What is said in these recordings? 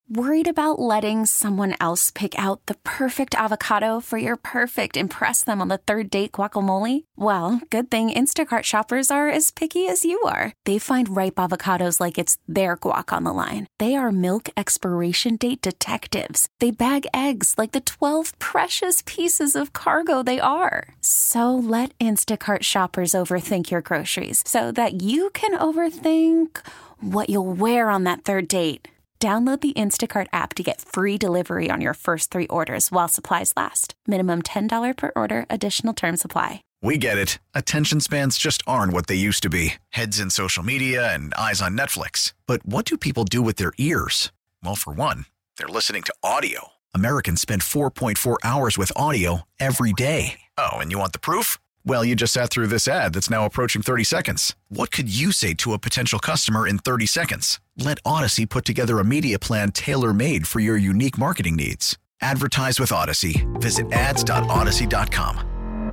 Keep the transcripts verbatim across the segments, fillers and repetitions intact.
Worried about letting someone else pick out the perfect avocado for your perfect impress them on the third date guacamole? Well, good thing Instacart shoppers are as picky as you are. They find ripe avocados like it's their guac on the line. They are milk expiration date detectives. They bag eggs like the twelve precious pieces of cargo they are. So let Instacart shoppers overthink your groceries so that you can overthink what you'll wear on that third date. Download the Instacart app to get free delivery on your first three orders while supplies last. Minimum ten dollars per order. Additional terms apply. We get it. Attention spans just aren't what they used to be. Heads in social media and eyes on Netflix. But what do people do with their ears? Well, for one, they're listening to audio. Americans spend four point four hours with audio every day. Oh, and you want the proof? Well, you just sat through this ad that's now approaching thirty seconds. What could you say to a potential customer in thirty seconds? Let Odyssey put together a media plan tailor-made for your unique marketing needs. Advertise with Odyssey. Visit ads dot odyssey dot com.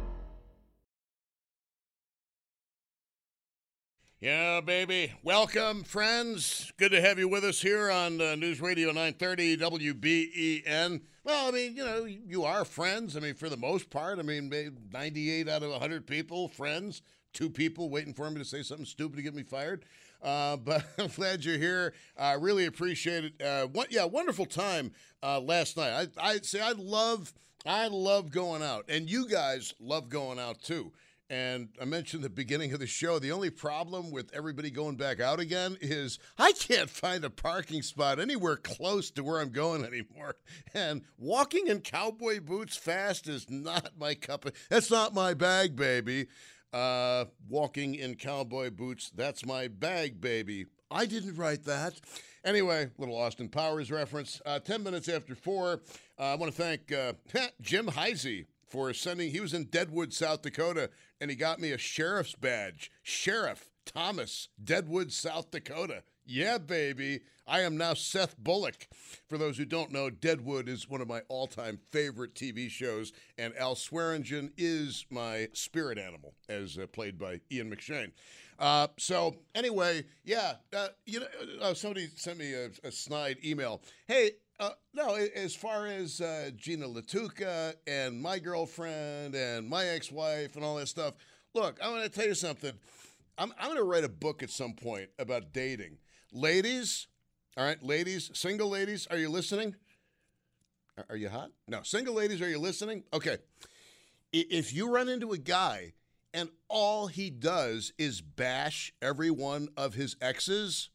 Yeah, baby. Welcome, friends. Good to have you with us here on uh, News Radio nine thirty W B E N. Well, I mean, you know, you are friends. I mean, for the most part, I mean, ninety-eight out of one hundred people, friends. Two people waiting for me to say something stupid to get me fired. Uh, but I'm glad you're here. I uh, really appreciate it. Uh, what, yeah, wonderful time uh, last night. I, I say I love, I love going out, and you guys love going out too. And I mentioned at the beginning of the show, the only problem with everybody going back out again is I can't find a parking spot anywhere close to where I'm going anymore. And walking in cowboy boots fast is not my cup of, that's not my bag, baby. Uh, walking in cowboy boots, that's my bag, baby. I didn't write that. Anyway, little Austin Powers reference. Uh, ten minutes after four, uh, I want to thank uh, Jim Heisey for sending, he was in Deadwood, South Dakota, and he got me a sheriff's badge. Sheriff Thomas, Deadwood, South Dakota. Yeah, baby. I am now Seth Bullock. For those who don't know, Deadwood is one of my all-time favorite T V shows, and Al Swearingen is my spirit animal, as uh, played by Ian McShane. Uh, so, anyway, yeah, uh, you know, uh, somebody sent me a, a snide email. Hey, Uh, no, as far as uh, Gina Latuca and my girlfriend and my ex-wife and all that stuff, look, I'm going to tell you something. I'm, I'm going to write a book at some point about dating. Ladies, all right, ladies, single ladies, are you listening? Are, are you hot? No, single ladies, are you listening? Okay. I, if you run into a guy and all he does is bash every one of his exes,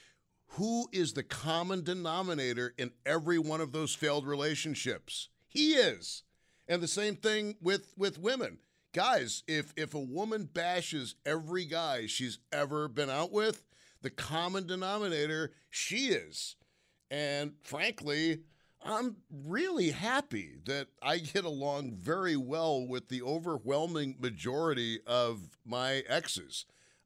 who is the common denominator in every one of those failed relationships? He is. And the same thing with, with women. Guys, if, if a woman bashes every guy she's ever been out with, the common denominator, she is. And frankly, I'm really happy that I get along very well with the overwhelming majority of my exes.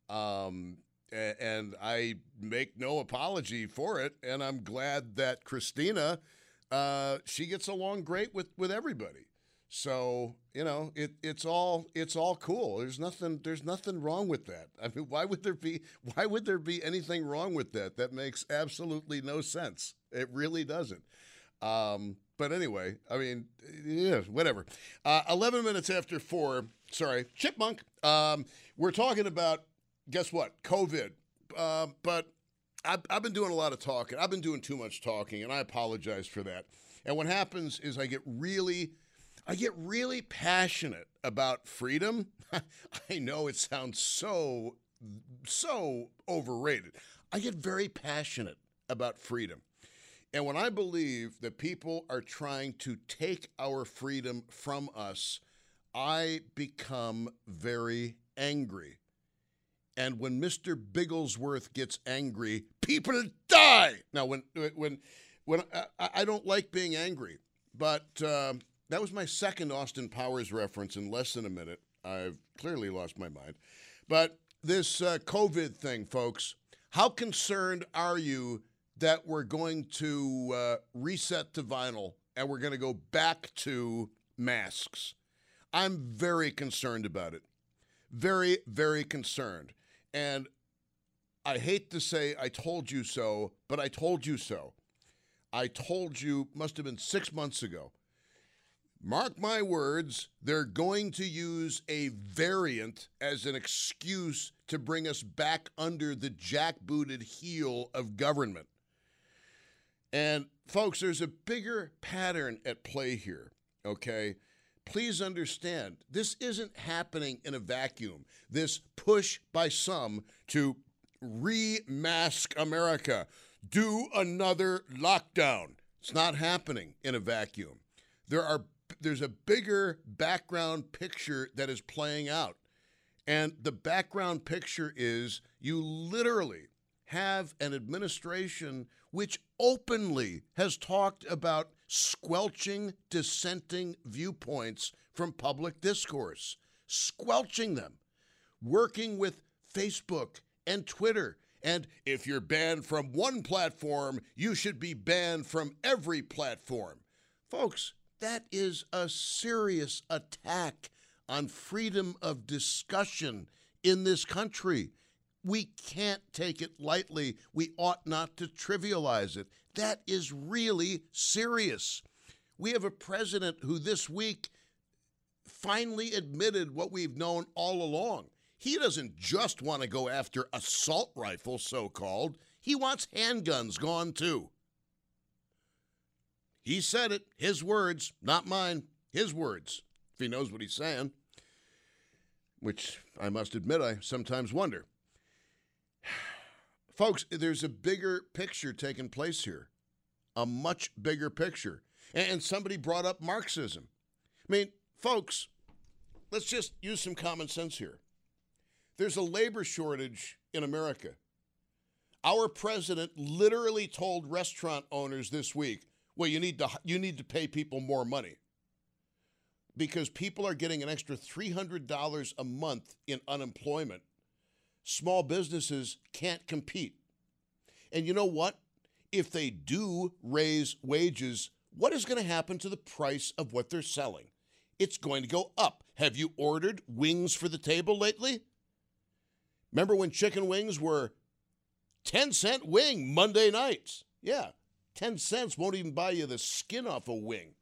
Um And I make no apology for it, and I'm glad that Christina, uh, she gets along great with, with everybody. So you know, it it's all it's all cool. There's nothing there's nothing wrong with that. I mean, why would there be why would there be anything wrong with that? That makes absolutely no sense. It really doesn't. Um, but anyway, I mean, yeah, whatever. Uh, Eleven minutes after four. Sorry, Chipmunk. Um, we're talking about. Guess what? COVID. Uh, but I've, I've been doing a lot of talking. I've been doing too much talking, and I apologize for that. And what happens is I get really, I get really passionate about freedom. I know it sounds so, so overrated. I get very passionate about freedom. And when I believe that people are trying to take our freedom from us, I become very angry. And when Mister Bigglesworth gets angry, people die. Now, when when when I, I don't like being angry, but um, that was my second Austin Powers reference in less than a minute. I've clearly lost my mind. But this uh, COVID thing, folks, how concerned are you that we're going to uh, reset to vinyl and we're going to go back to masks? I'm very concerned about it. Very, very concerned. And I hate to say I told you so, but I told you so. I told you, must have been six months ago, mark my words, they're going to use a variant as an excuse to bring us back under the jackbooted heel of government. And folks, there's a bigger pattern at play here, okay? Please understand, this isn't happening in a vacuum. This push by some to re-mask America, do another lockdown. It's not happening in a vacuum. There are there's a bigger background picture that is playing out. And the background picture is you literally have an administration which openly has talked about squelching dissenting viewpoints from public discourse, squelching them, working with Facebook and Twitter. And if you're banned from one platform, you should be banned from every platform. Folks, that is a serious attack on freedom of discussion in this country. We can't take it lightly. We ought not to trivialize it. That is really serious. We have a president who this week finally admitted what we've known all along. He doesn't just want to go after assault rifles, so-called. He wants handguns gone, too. He said it. His words, not mine. His words, if he knows what he's saying, which I must admit I sometimes wonder. Folks, there's a bigger picture taking place here, a much bigger picture. And somebody brought up Marxism. I mean, folks, let's just use some common sense here. There's a labor shortage in America. Our president literally told restaurant owners this week, well, you need to you need to pay people more money because people are getting an extra three hundred dollars a month in unemployment. Small businesses can't compete. And you know what? If they do raise wages, what is going to happen to the price of what they're selling? It's going to go up. Have you ordered wings for the table lately? Remember when chicken wings were ten cent wing Monday nights? Yeah, ten cents won't even buy you the skin off a wing.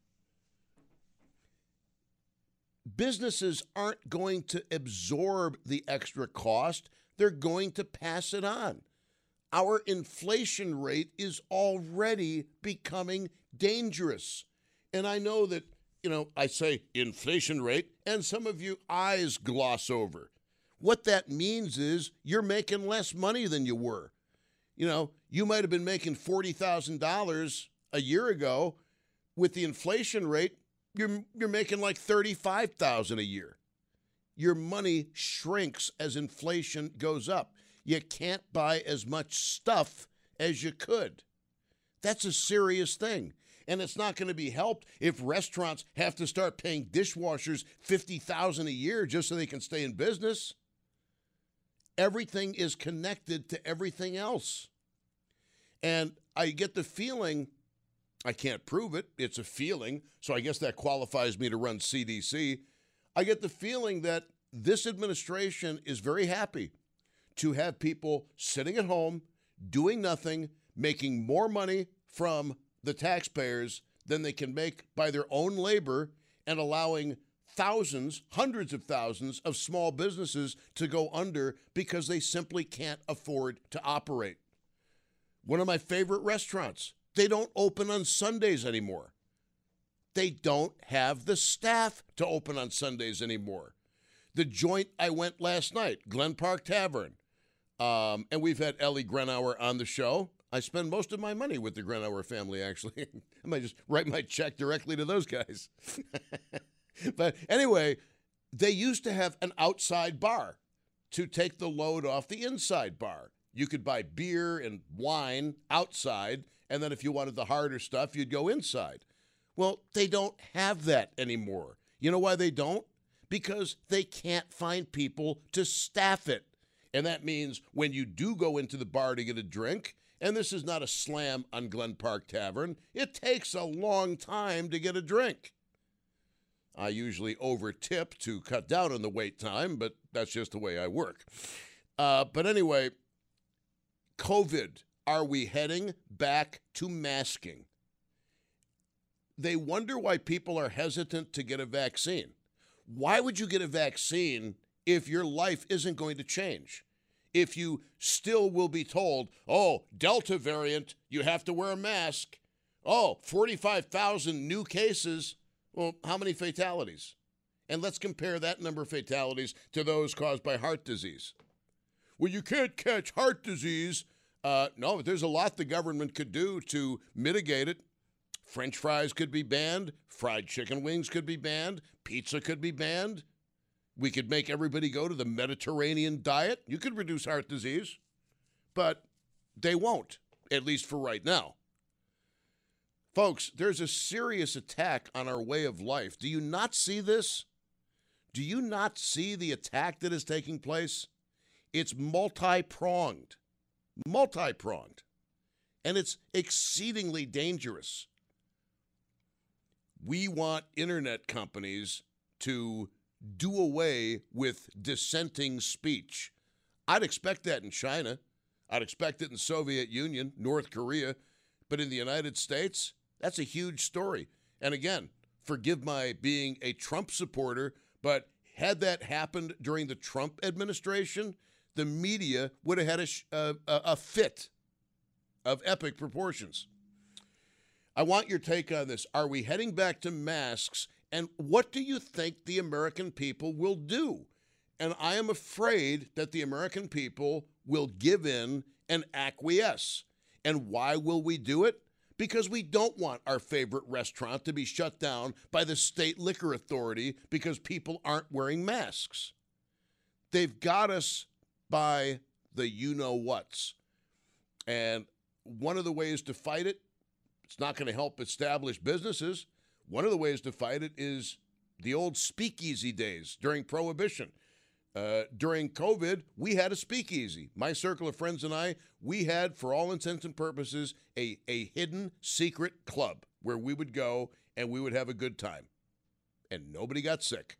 Businesses aren't going to absorb the extra cost. They're going to pass it on. Our inflation rate is already becoming dangerous. And I know that, you know, I say inflation rate, and some of you eyes gloss over. What that means is you're making less money than you were. You know, you might have been making forty thousand dollars a year ago. With the inflation rate, you're you're making like thirty-five thousand dollars a year. Your money shrinks as inflation goes up. You can't buy as much stuff as you could. That's a serious thing. And it's not going to be helped if restaurants have to start paying dishwashers fifty thousand dollars a year just so they can stay in business. Everything is connected to everything else. And I get the feeling, I can't prove it, it's a feeling, so I guess that qualifies me to run C D C. I get the feeling that this administration is very happy to have people sitting at home, doing nothing, making more money from the taxpayers than they can make by their own labor, and allowing thousands, hundreds of thousands of small businesses to go under because they simply can't afford to operate. One of my favorite restaurants, they don't open on Sundays anymore. They don't have the staff to open on Sundays anymore. The joint I went last night, Glen Park Tavern, um, and we've had Ellie Grenauer on the show. I spend most of my money with the Grenauer family, actually. I might just write my check directly to those guys. But anyway, they used to have an outside bar to take the load off the inside bar. You could buy beer and wine outside, and then if you wanted the harder stuff, you'd go inside. Well, they don't have that anymore. You know why they don't? Because they can't find people to staff it. And that means when you do go into the bar to get a drink, and this is not a slam on Glen Park Tavern, it takes a long time to get a drink. I usually over-tip to cut down on the wait time, but that's just the way I work. Uh, but anyway, COVID, are we heading back to masking? they wonder why people are hesitant to get a vaccine. Why would you get a vaccine if your life isn't going to change? If you still will be told, oh, Delta variant, you have to wear a mask. Oh, forty-five thousand new cases. Well, how many fatalities? And let's compare that number of fatalities to those caused by heart disease. Well, you can't catch heart disease. Uh, no, but there's a lot the government could do to mitigate it. French fries could be banned. Fried chicken wings could be banned. Pizza could be banned. We could make everybody go to the Mediterranean diet. You could reduce heart disease. But they won't, at least for right now. Folks, there's a serious attack on our way of life. Do you not see this? Do you not see the attack that is taking place? It's multi-pronged. Multi-pronged. And it's exceedingly dangerous. We want internet companies to do away with dissenting speech. I'd expect that in China. I'd expect it in Soviet Union, North Korea. But in the United States, that's a huge story. And again, forgive my being a Trump supporter, but had that happened during the Trump administration, the media would have had a, a, a fit of epic proportions. I want your take on this. Are we heading back to masks? And what do you think the American people will do? And I am afraid that the American people will give in and acquiesce. And why will we do it? Because we don't want our favorite restaurant to be shut down by the state liquor authority because people aren't wearing masks. They've got us by the you-know-whats. And one of the ways to fight it, it's not going to help established businesses. One of the ways to fight it is the old speakeasy days during Prohibition. Uh, during COVID, we had a speakeasy. My circle of friends and I, we had, for all intents and purposes, a, a hidden secret club where we would go and we would have a good time. And nobody got sick.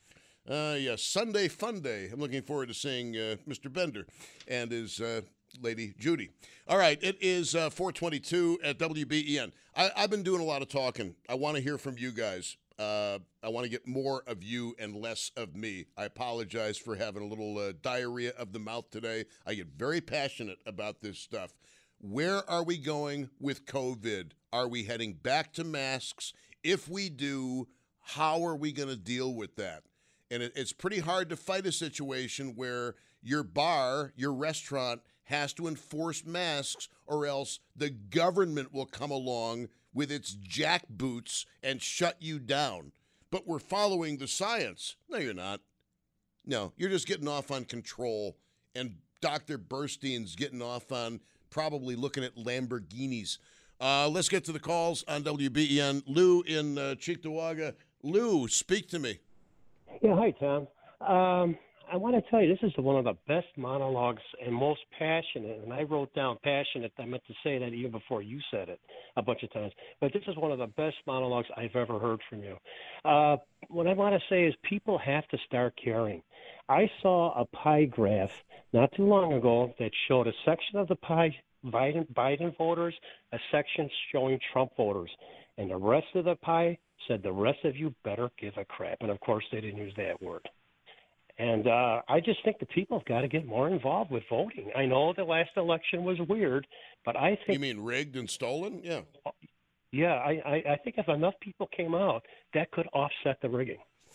Uh, yeah, Sunday Fun Day. I'm looking forward to seeing uh, Mister Bender and his uh, lady Judy. All right, it is uh, four twenty-two at W B E N. I, I've been doing a lot of talking. I want to hear from you guys. Uh, I want to get more of you and less of me. I apologize for having a little uh, diarrhea of the mouth today. I get very passionate about this stuff. Where are we going with COVID? Are we heading back to masks? If we do, how are we going to deal with that? And it, it's pretty hard to fight a situation where your bar, your restaurant, has to enforce masks, or else the government will come along with its jackboots and shut you down. But we're following the science. No, you're not. No, you're just getting off on control. And Doctor Burstein's getting off on probably looking at Lamborghinis. Uh, let's get to the calls on W B E N. Lou in uh, Cheektowaga. Lou, speak to me. Yeah, hi, Tom. Um, I want to tell you, this is one of the best monologues and most passionate, and I wrote down passionate. I meant to say that even before you said it a bunch of times. But this is one of the best monologues I've ever heard from you. Uh, what I want to say is people have to start caring. I saw a pie graph not too long ago that showed a section of the pie Biden, Biden voters, a section showing Trump voters, and the rest of the pie said the rest of you better give a crap. And, of course, they didn't use that word. And uh, I just think the people have got to get more involved with voting. I know the last election was weird, but I think... You mean rigged and stolen? Yeah. Yeah, I, I, I think if enough people came out, that could offset the rigging.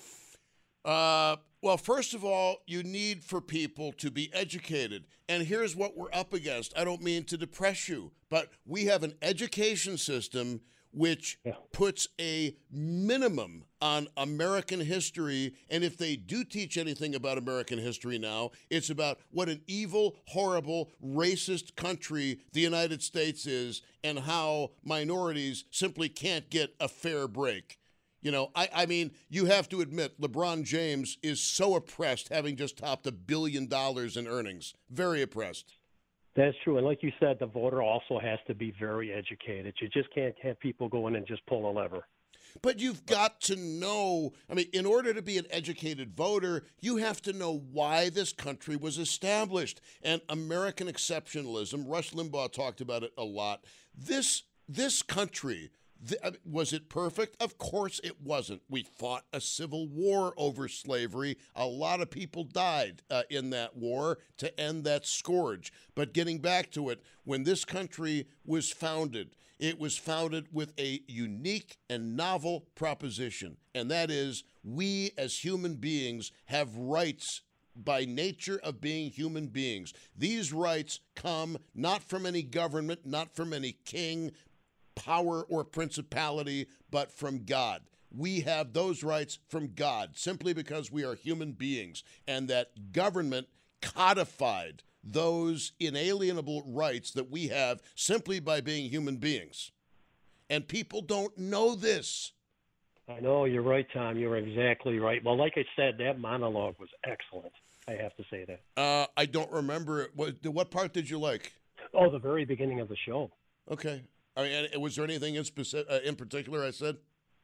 Uh, well, first of all, you need for people to be educated. And here's what we're up against. I don't mean to depress you, but we have an education system which yeah. puts a minimum on American history. And if they do teach anything about American history now, it's about what an evil, horrible, racist country the United States is and how minorities simply can't get a fair break. You know, I, I mean, you have to admit, LeBron James is so oppressed, having just topped a billion dollars in earnings. Very oppressed. That's true. And like you said, the voter also has to be very educated. You just can't have people go in and just pull a lever. But you've got to know, I mean, in order to be an educated voter, you have to know why this country was established. And American exceptionalism, Rush Limbaugh talked about it a lot. This, this country, The, uh, was it perfect? Of course it wasn't. We fought a civil war over slavery. A lot of people died uh, in that war to end that scourge. But getting back to it, when this country was founded, it was founded with a unique and novel proposition, and that is we as human beings have rights by nature of being human beings. These rights come not from any government, not from any king, power, or principality, but from God. We have those rights from God simply because we are human beings, and that government codified those inalienable rights that we have simply by being human beings. And people don't know this. I know, you're right, Tom. You're exactly right. Well, like I said, that monologue was excellent. I have to say that. Uh, I don't remember it. What, what part did you like? Oh, the very beginning of the show. Okay. I mean, was there anything in, specific, uh, in particular I said?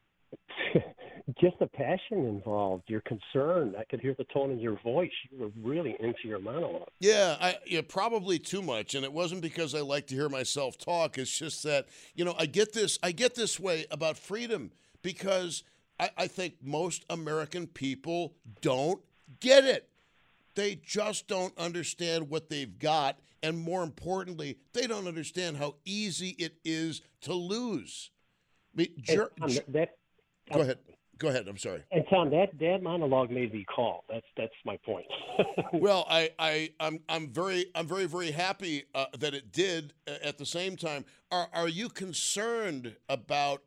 Just the passion involved, your concern. I could hear the tone in your voice. You were really into your monologue. Yeah, I, yeah, probably too much, and it wasn't because I like to hear myself talk. It's just that, you know, I get this. I get this way about freedom because I, I think most American people don't get it. They just don't understand what they've got, and more importantly, they don't understand how easy it is to lose. I mean, jer- Tom, that, Go ahead. Go ahead. I'm sorry. And Tom, that, that monologue made me call. That's that's my point. Well, I, I I'm I'm very I'm very very happy uh, that it did. Uh, at the same time, are are you concerned about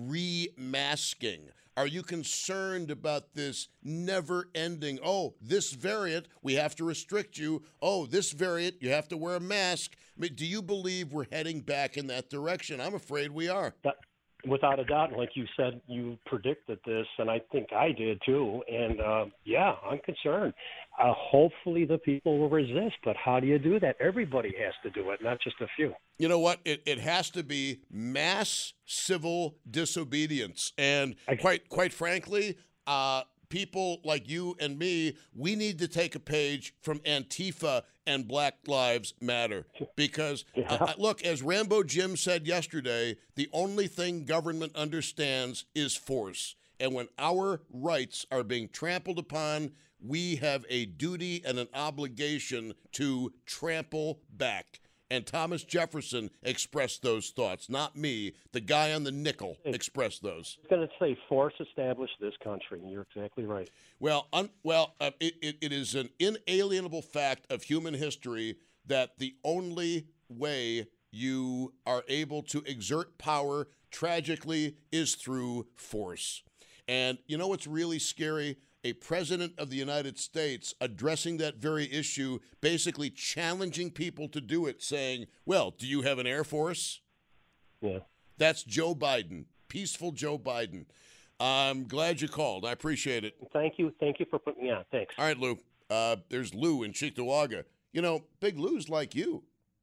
remasking? Are you concerned about this never-ending? Oh, this variant, we have to restrict you. Oh, this variant, you have to wear a mask. I mean, do you believe we're heading back in that direction? I'm afraid we are. That, Without a doubt, like you said, you predicted this, and I think I did too. And uh, yeah, I'm concerned. Uh, hopefully the people will resist, but how do you do that? Everybody has to do it, not just a few. You know what? It it has to be mass civil disobedience. And I, quite quite frankly, uh, people like you and me, we need to take a page from Antifa and Black Lives Matter. Because, yeah. uh, look, as Rambo Jim said yesterday, the only thing government understands is force. And when our rights are being trampled upon, we have a duty and an obligation to trample back. And Thomas Jefferson expressed those thoughts, not me. The guy on the nickel expressed those. I was going to say force established this country. You're exactly right. Well, un, well, uh, it, it, it is an inalienable fact of human history that the only way you are able to exert power, tragically, is through force. And you know what's really scary? A president of the United States addressing that very issue, basically challenging people to do it, saying, well, do you have an Air Force? Yeah. That's Joe Biden, peaceful Joe Biden. I'm glad you called. I appreciate it. Thank you. Thank you for putting me on. Thanks. All right, Lou. Uh, there's Lou in Cheektowaga. You know, Big Lou's like you.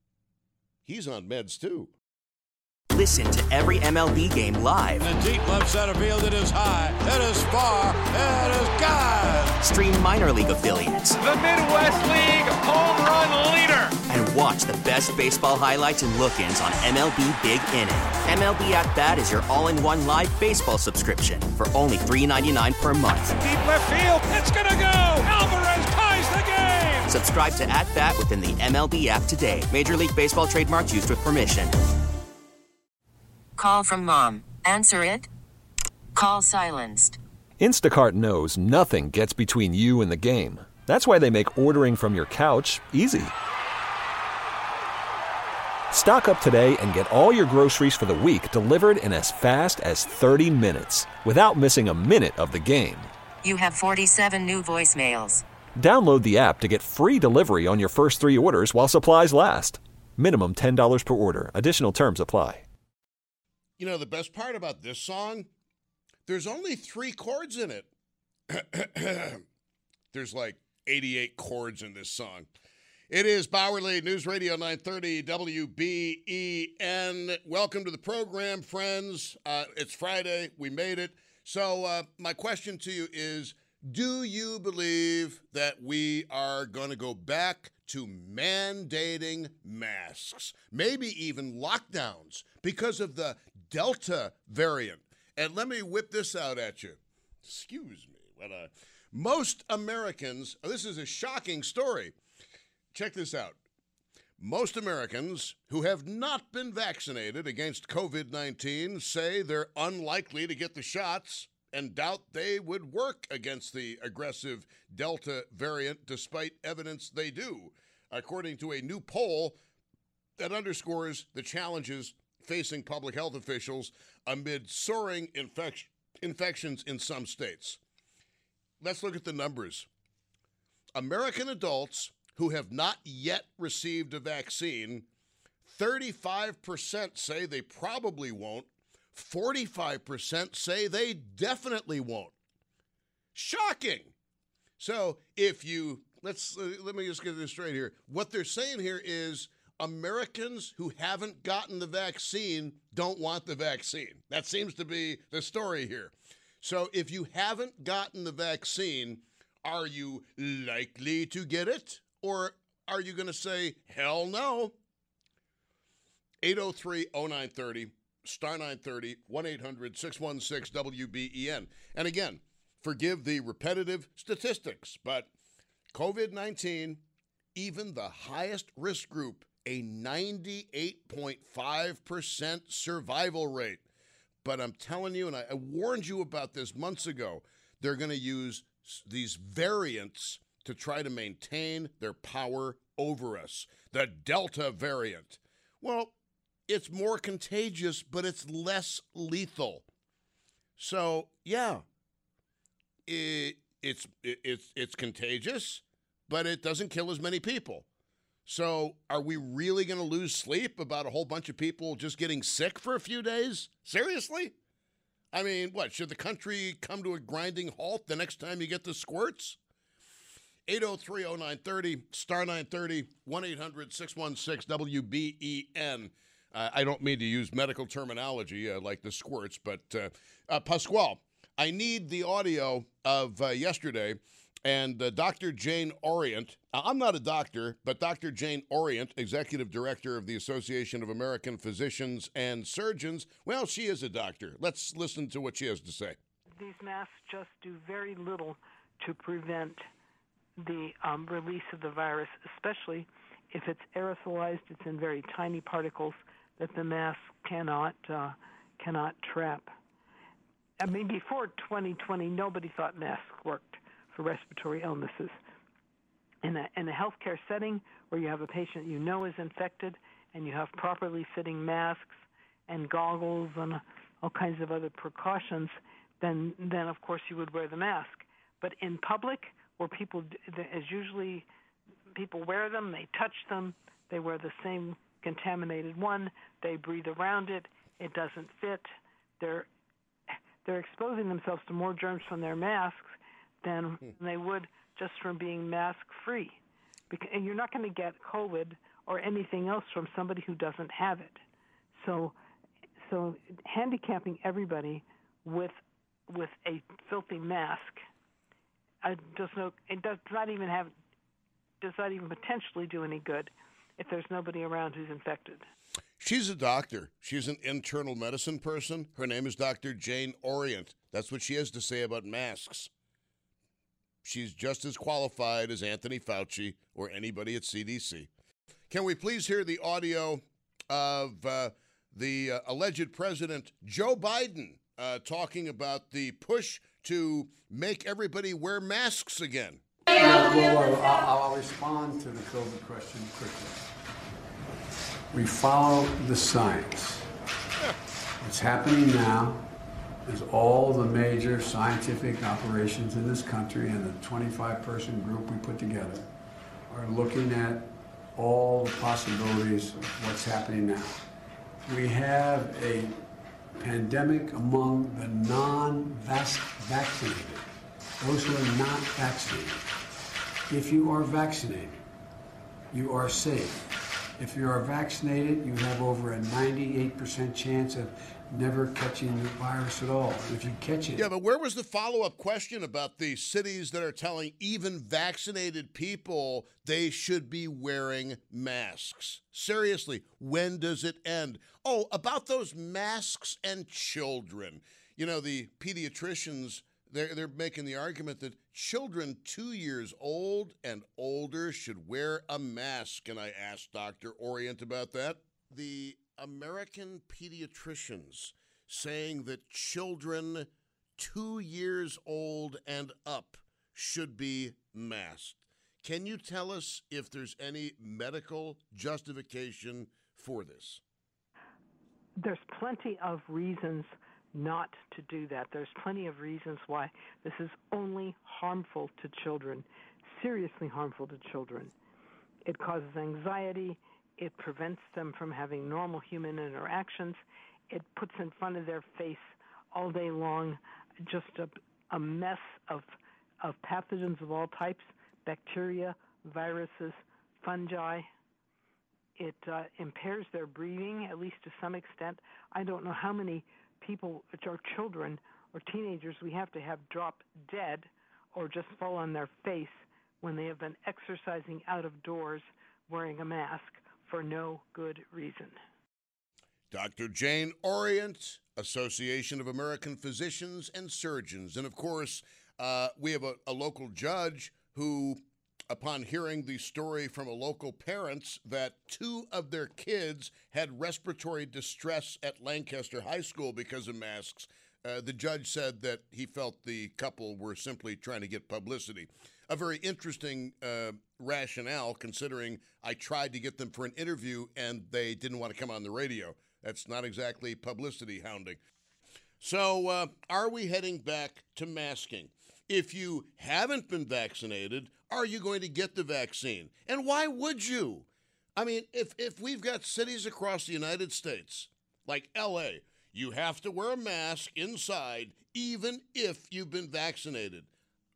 He's on meds, too. Listen to every M L B game live. In the deep left center field, it is high, it is far, it is gone. Stream minor league affiliates. The Midwest League home run leader. And watch the best baseball highlights and look-ins on M L B Big Inning. M L B At Bat is your all-in-one live baseball subscription for only three dollars and ninety-nine cents per month. Deep left field, it's gonna go. Alvarez ties the game. Subscribe to At Bat within the M L B app today. Major League Baseball trademarks used with permission. Call from mom. Answer it. Call silenced. Instacart knows nothing gets between you and the game. That's why they make ordering from your couch easy. Stock up today and get all your groceries for the week delivered in as fast as thirty minutes without missing a minute of the game. You have forty-seven new voicemails. Download the app to get free delivery on your first three orders while supplies last. Minimum ten dollars per order. Additional terms apply. You know, the best part about this song, there's only three chords in it. There's like eighty-eight chords in this song. It is Bowerly, News Radio nine thirty W B E N. Welcome to the program, friends. Uh, it's Friday. We made it. So uh, my question to you is, do you believe that we are going to go back to mandating masks, maybe even lockdowns, because of the Delta variant. And let me whip this out at you. Excuse me. What a, most Americans, oh, this is a shocking story. Check this out. Most Americans who have not been vaccinated against COVID nineteen say they're unlikely to get the shots and doubt they would work against the aggressive Delta variant, despite evidence they do, according to a new poll that underscores the challenges facing public health officials amid soaring infec- infections in some states. Let's look at the numbers. American adults who have not yet received a vaccine, thirty-five percent say they probably won't, forty-five percent say they definitely won't. Shocking. So if you, let's, uh, let me just get this straight here. What they're saying here is Americans who haven't gotten the vaccine don't want the vaccine. That seems to be the story here. So if you haven't gotten the vaccine, are you likely to get it? Or are you going to say, hell no? eight oh three oh nine thirty, star nine thirty, one eight hundred six one six W B E N. And again, forgive the repetitive statistics, but COVID nineteen, even the highest risk group, a ninety-eight point five percent survival rate. But I'm telling you, and I, I warned you about this months ago, they're going to use these variants to try to maintain their power over us. The Delta variant. Well, it's more contagious, but it's less lethal. So, yeah, it, it's it, it's it's contagious, but it doesn't kill as many people. So are we really going to lose sleep about a whole bunch of people just getting sick for a few days? Seriously? I mean, what, should the country come to a grinding halt the next time you get the squirts? eight oh three oh nine thirty, star nine thirty, one eight hundred six one six W B E N. Uh, I don't mean to use medical terminology uh, like the squirts, but uh, uh, Pasquale, I need the audio of uh, yesterday. And uh, Doctor Jane Orient, I'm not a doctor, but Doctor Jane Orient, Executive Director of the Association of American Physicians and Surgeons, well, she is a doctor. Let's listen to what she has to say. These masks just do very little to prevent the um, release of the virus, especially if it's aerosolized. It's in very tiny particles that the mask cannot uh, cannot trap. I mean, before twenty twenty, nobody thought masks worked for respiratory illnesses. In a, in a healthcare setting where you have a patient you know is infected and you have properly fitting masks and goggles and all kinds of other precautions, then, then of course you would wear the mask. But in public, where people, as usually people wear them, they touch them, they wear the same contaminated one, they breathe around it, it doesn't fit, they're, they're exposing themselves to more germs from their masks than they would just from being mask-free. Because, and you're not going to get COVID or anything else from somebody who doesn't have it. So so handicapping everybody with with a filthy mask uh, does no, it does not even have does not even potentially do any good if there's nobody around who's infected. She's a doctor. She's an internal medicine person. Her name is Doctor Jane Orient. That's what she has to say about masks. She's just as qualified as Anthony Fauci or anybody at C D C. Can we please hear the audio of uh, the uh, alleged President Joe Biden uh, talking about the push to make everybody wear masks again? Well, well, I'll, I'll respond to the COVID question quickly. We follow the science. What's happening now is all the major scientific operations in this country and the twenty-five person group we put together are looking at all the possibilities of what's happening now. We have a pandemic among the non-vaccinated, those who are not vaccinated. If you are vaccinated, you are safe. If you are vaccinated, you have over a ninety-eight percent chance of never catching the virus at all. And if you catch it... Yeah, but where was the follow-up question about the cities that are telling even vaccinated people they should be wearing masks? Seriously, when does it end? Oh, about those masks and children. You know, the pediatricians, they're, they're making the argument that children two years old and older should wear a mask. And I asked Doctor Orient about that. The American pediatricians saying that children two years old and up should be masked. Can you tell us if there's any medical justification for this? There's plenty of reasons not to do that. There's plenty of reasons why this is only harmful to children, seriously harmful to children. It causes anxiety. It prevents them from having normal human interactions. It puts in front of their face all day long just a, a mess of, of pathogens of all types, bacteria, viruses, fungi. It uh, impairs their breathing, at least to some extent. I don't know how many people, or children or teenagers, we have to have drop dead or just fall on their face when they have been exercising out of doors wearing a mask for no good reason. Doctor Jane Orient, Association of American Physicians and Surgeons. And, of course, uh, we have a, a local judge who, upon hearing the story from a local parents that two of their kids had respiratory distress at Lancaster High School because of masks, uh, the judge said that he felt the couple were simply trying to get publicity. A very interesting uh, rationale, considering I tried to get them for an interview and they didn't want to come on the radio. That's not exactly publicity hounding. So uh, are we heading back to masking? If you haven't been vaccinated, are you going to get the vaccine? And why would you? I mean, if, if we've got cities across the United States, like L A, you have to wear a mask inside even if you've been vaccinated.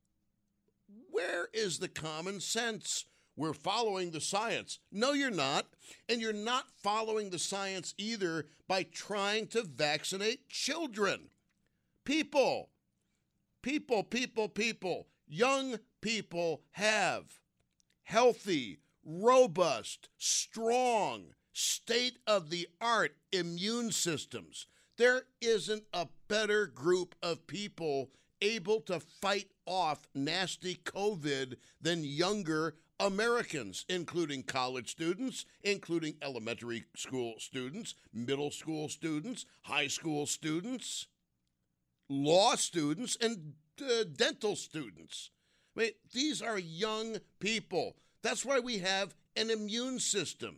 Where is the common sense? We're following the science. No, you're not. And you're not following the science either by trying to vaccinate children. People, people, people, people, young people have healthy, robust, strong, state-of-the-art immune systems. There isn't a better group of people able to fight off nasty COVID than younger Americans, including college students, including elementary school students, middle school students, high school students, law students, and uh, dental students. I mean, these are young people. That's why we have an immune system.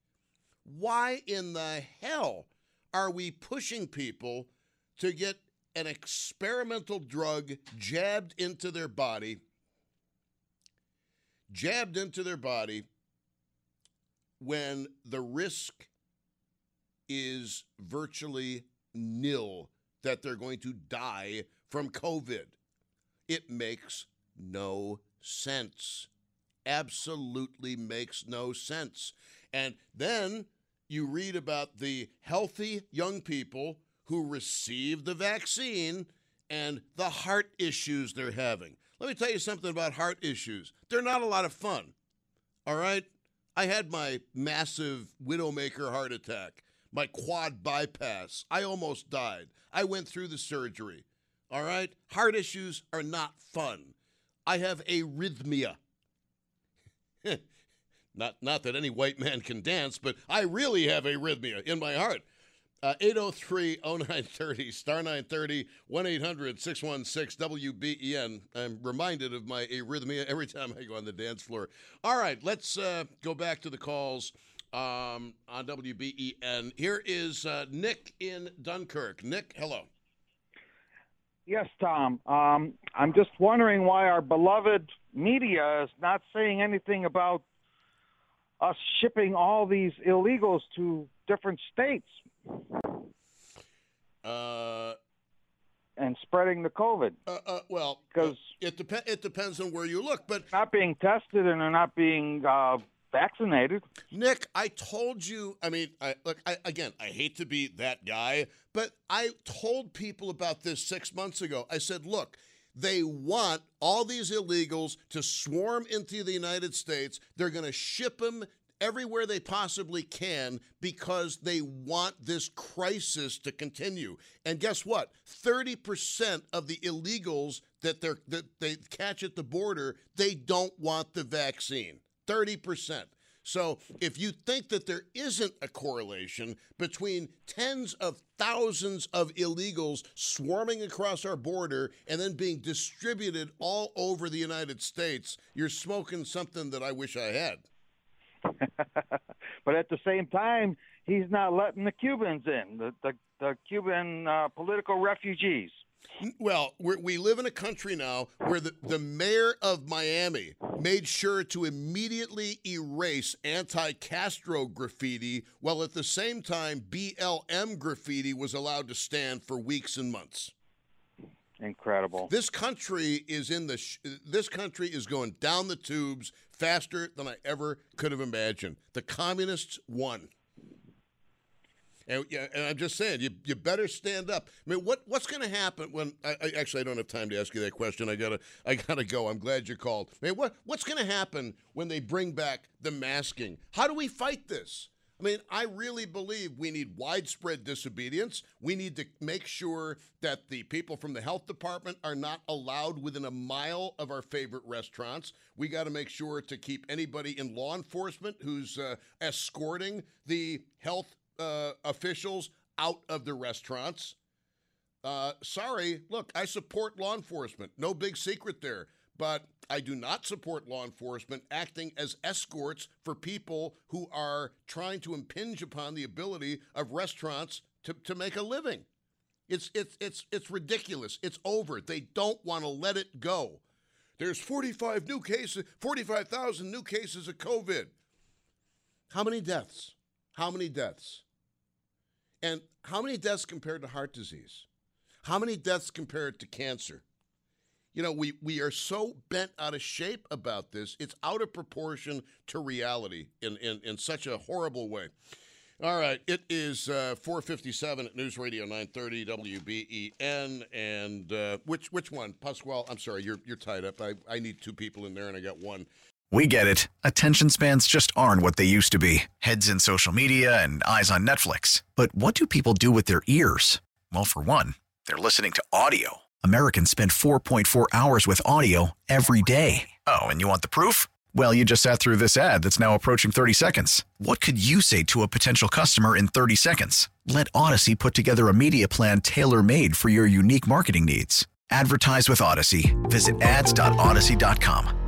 Why in the hell are we pushing people to get an experimental drug jabbed into their body, jabbed into their body when the risk is virtually nil that they're going to die from COVID? It makes no sense. Absolutely makes no sense. And then you read about the healthy young people who receive the vaccine and the heart issues they're having. Let me tell you something about heart issues. They're not a lot of fun, all right? I had my massive Widowmaker heart attack, my quad bypass. I almost died. I went through the surgery, all right? Heart issues are not fun. I have arrhythmia. not, not that any white man can dance, but I really have arrhythmia in my heart. Uh, eight oh three oh nine thirty, star nine thirty, one eight hundred six one six W B E N. I'm reminded of my arrhythmia every time I go on the dance floor. All right, let's uh, go back to the calls um, on W B E N. Here is uh, Nick in Dunkirk. Nick, hello. Yes, Tom. Um, I'm just wondering why our beloved media is not saying anything about us shipping all these illegals to different states. Uh, and spreading the COVID. Uh, uh, well, because it depends. It depends on where you look, but not being tested and they're not being uh, vaccinated. Nick, I told you, I mean, I, look, I, again, I hate to be that guy, but I told people about this six months ago. I said, look, they want all these illegals to swarm into the United States. They're going to ship them everywhere they possibly can because they want this crisis to continue. And guess what? thirty percent of the illegals that, they're, that they catch at the border, they don't want the vaccine. thirty percent. So if you think that there isn't a correlation between tens of thousands of illegals swarming across our border and then being distributed all over the United States, you're smoking something that I wish I had. But at the same time, he's not letting the Cubans in, the, the, the Cuban uh, political refugees. Well, we're, we live in a country now where the, the mayor of Miami made sure to immediately erase anti-Castro graffiti, while at the same time B L M graffiti was allowed to stand for weeks and months. Incredible. This country is in the sh- this country is going down the tubes faster than I ever could have imagined. The communists won. And, yeah, and I'm just saying, you you better stand up. I mean, what what's going to happen when? I, I actually I don't have time to ask you that question. I gotta I gotta go. I'm glad you called. I mean, what what's going to happen when they bring back the masking? How do we fight this? I mean, I really believe we need widespread disobedience. We need to make sure that the people from the health department are not allowed within a mile of our favorite restaurants. We got to make sure to keep anybody in law enforcement who's uh, escorting the health uh, officials out of the restaurants. Uh, sorry, look, I support law enforcement. No big secret there. But I do not support law enforcement acting as escorts for people who are trying to impinge upon the ability of restaurants to, to make a living. It's it's it's it's ridiculous. It's over. They don't want to let it go. There's forty-five new cases, forty-five thousand new cases of COVID. How many deaths? How many deaths? And how many deaths compared to heart disease? How many deaths compared to cancer? You know, we, we are so bent out of shape about this. It's out of proportion to reality in, in, in such a horrible way. All right, it is uh, four fifty-seven at News Radio nine thirty W B E N. And uh, which which one? Pasquale, I'm sorry, you're you're tied up. I, I need two people in there, and I got one. We get it. Attention spans just aren't what they used to be. Heads in social media and eyes on Netflix. But what do people do with their ears? Well, for one, they're listening to audio. Americans spend four point four hours with audio every day. Oh, and you want the proof? Well, you just sat through this ad that's now approaching thirty seconds. What could you say to a potential customer in thirty seconds? Let Odyssey put together a media plan tailor-made for your unique marketing needs. Advertise with Odyssey. Visit ads dot odyssey dot com.